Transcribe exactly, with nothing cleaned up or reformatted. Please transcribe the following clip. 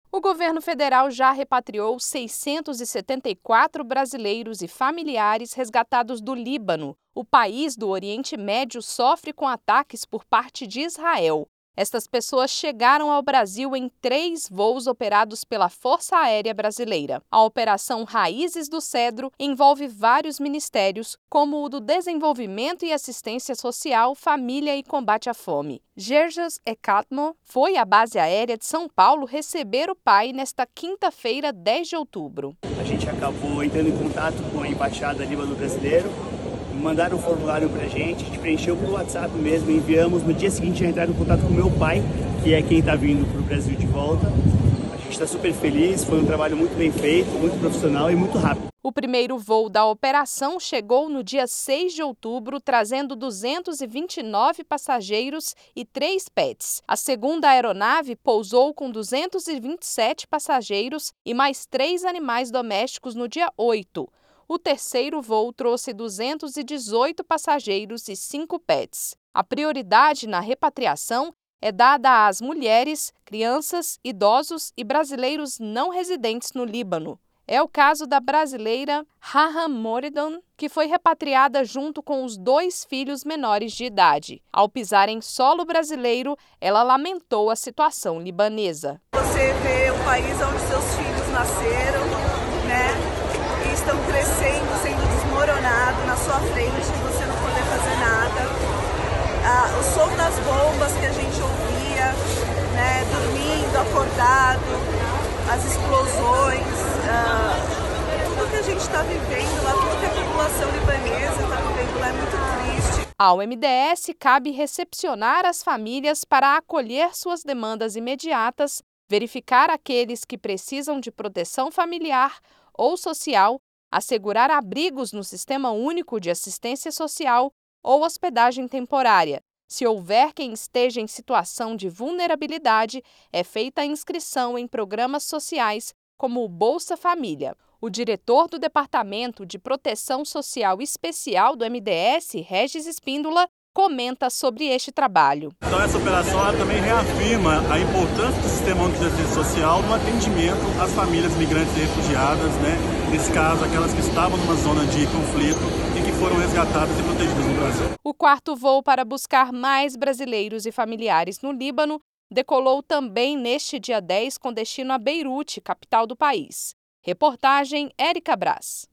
O governo federal já repatriou seiscentos e setenta e quatro brasileiros e familiares resgatados do Líbano. O país do Oriente Médio sofre com ataques por parte de Israel. Estas pessoas chegaram ao Brasil em três voos operados pela Força Aérea Brasileira. A Operação Raízes do Cedro envolve vários ministérios, como o do Desenvolvimento e Assistência Social, Família e Combate à Fome. Gerjas Ekatmo foi à base aérea de São Paulo receber o pai nesta quinta-feira, dez de outubro. A gente acabou entrando em contato com a Embaixada Líbano Brasileiro, mandaram um formulário pra gente, a gente preencheu pelo WhatsApp mesmo, enviamos. No dia seguinte, entraram em contato com meu pai, que é quem está vindo pro Brasil de volta. A gente está super feliz, foi um trabalho muito bem feito, muito profissional e muito rápido. O primeiro voo da operação chegou no dia seis de outubro, trazendo duzentos e vinte e nove passageiros e três pets. A segunda aeronave pousou com duzentos e vinte e sete passageiros e mais três animais domésticos no dia oito. O terceiro voo trouxe duzentos e dezoito passageiros e cinco pets. A prioridade na repatriação é dada às mulheres, crianças, idosos e brasileiros não residentes no Líbano. É o caso da brasileira Raham Moridon, que foi repatriada junto com os dois filhos menores de idade. Ao pisar em solo brasileiro, ela lamentou a situação libanesa. Você vê o país onde seus filhos nasceram, né? E estão crescendo, sendo desmoronados na sua frente, você não poder fazer nada. Ah, o som das bombas que a gente ouvia, né? Dormindo, acordado, as explosões, ah, tudo que a gente está vivendo lá, tudo que a população libanesa está vivendo lá é muito triste. Ao M D S cabe recepcionar as famílias para acolher suas demandas imediatas, verificar aqueles que precisam de proteção familiar ou social, assegurar abrigos no Sistema Único de Assistência Social ou hospedagem temporária. Se houver quem esteja em situação de vulnerabilidade, é feita a inscrição em programas sociais como o Bolsa Família. O diretor do Departamento de Proteção Social Especial do M D S, Regis Espíndola, comenta sobre este trabalho. Então essa operação ela também reafirma a importância do Sistema Único de Assistência Social no atendimento às famílias migrantes e refugiadas, né? Nesse caso, aquelas que estavam numa zona de conflito e que foram resgatadas e protegidas no Brasil. O quarto voo para buscar mais brasileiros e familiares no Líbano decolou também neste dia dez com destino a Beirute, capital do país. Reportagem Érica Brás.